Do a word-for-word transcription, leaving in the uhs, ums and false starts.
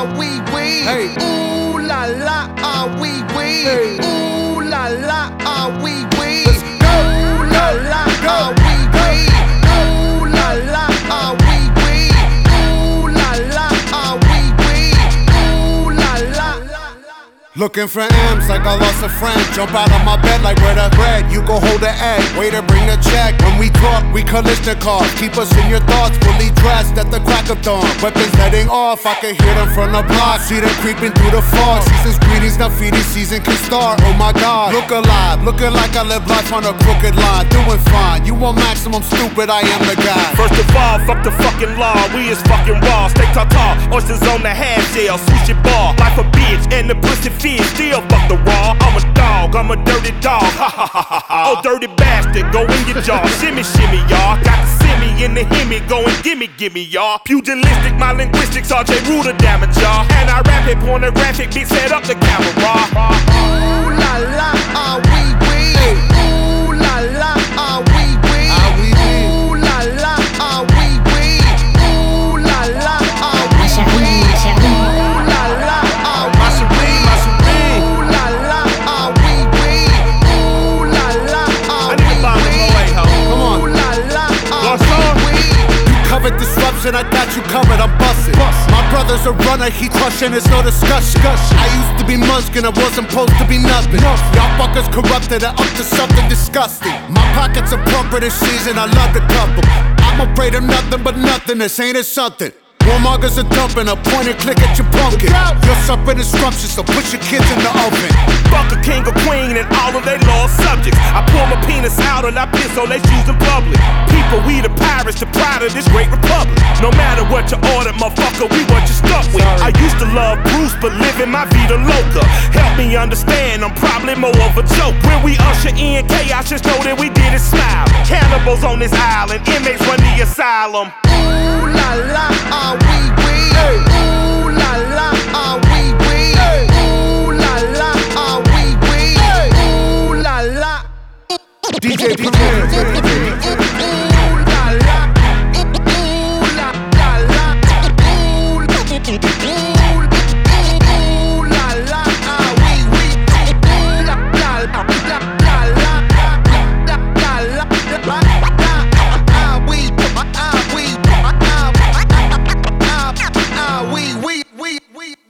ah wee wee. Hey. Ooh la la, ah wee wee. Hey. Ooh la la, ah wee wee. Let's go. Ooh la la, ah wee wee. Ooh la la, ah wee wee. Ooh la la, ah wee wee. Ooh la la. Looking for M's like I lost a friend. Jump out of my bed like where the bread. You go hold the egg, waiter bring the check. When we talk, we collision cars. Keep us in your thoughts, fully dressed at the crack of dawn. Weapons heading off, I can hear them from the block. See them creeping through the fog. Season's greetings, now feeding season can start. Oh my God, look alive, looking like I live life on a crooked line. Doing fine, you want maximum stupid, I am the guy. First of all, fuck the fucking law. We is fucking raw. Steak tartare, oysters on the half shell, sushi bar. Life a bitch and the pussy fish. Still fuck the raw. I'm a dog, I'm a dirty dog. Ha ha ha ha ha. Oh dirty bastard, go in your jaw. Shimmy shimmy y'all. Got the simmy in the himmy, go and gimme gimme y'all. Pugilistic, my linguistics, R J Ruder damage y'all. And I rap it, pornographic, bitch set up the camera. Ooh la la, ah wee wee. Ooh la la, ah wee wee. Ooh la la, ah wee wee. Ooh la la, ah wee wee. Ooh la la, ah wee wee. Ooh la la, ah wee wee. Ooh la la, ah wee wee. Come on. Ooh la la, ah Lost song? wee wee. You covered disruption, I got you covered, I'm busted. My brother's a runner, he crushing, it's no discussion. I used to be Munchkin, I wasn't supposed to be nothing. Y'all fuckers corrupted and up to something disgusting. My pockets are plumper this season, I love the couple. I'm afraid of nothing but nothing, this ain't it something. Warmongers are dumping, a point and click at your pumpkin. You're suffering disruption, so put your kids in the oven. Fuck a king or queen and all of they lost subjects. I pull my penis out and I piss on they shoes in public. People, we the pirates, the pride of this great republic. No matter what you order, motherfucker, we what you stuck with. I used to love Bruce, but living my vida loca. Help me understand, I'm probably more of a joke. When we usher in chaos, just know that we did it smile. Cannibals on this island, inmates run the asylum. Ooh la la, ah wee